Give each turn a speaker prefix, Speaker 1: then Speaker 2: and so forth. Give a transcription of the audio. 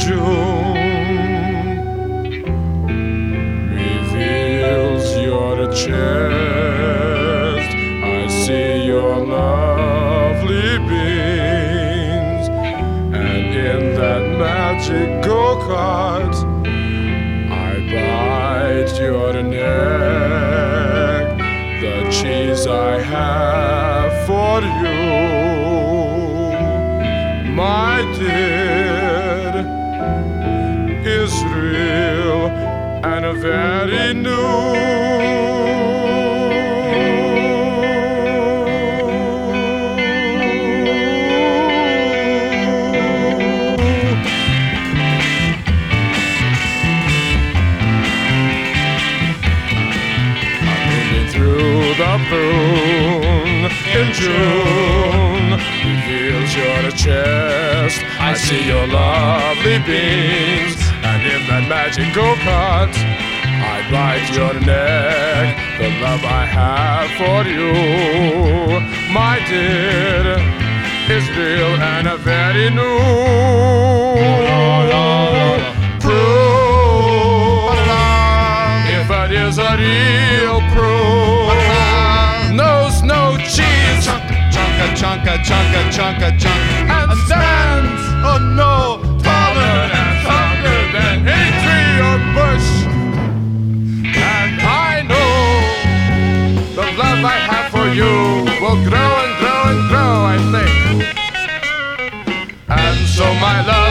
Speaker 1: June reveals your chest. I see your lovely beams, and in that magic go-kart I bite your neck. The cheese I have for you, my dear, is real and very new. I'm moving through the moon in June, reveals your chest. I see your lovely beams, and in that magic go-kart I bite your neck. The love I have for you, my dear, is real and a very new. Proof, if it is a real proof, knows no cheese,
Speaker 2: Chunka,
Speaker 1: and stands
Speaker 2: no
Speaker 1: taller and stronger than any tree or bush. And I know the love I have for you will grow and grow and grow, I think. And so my love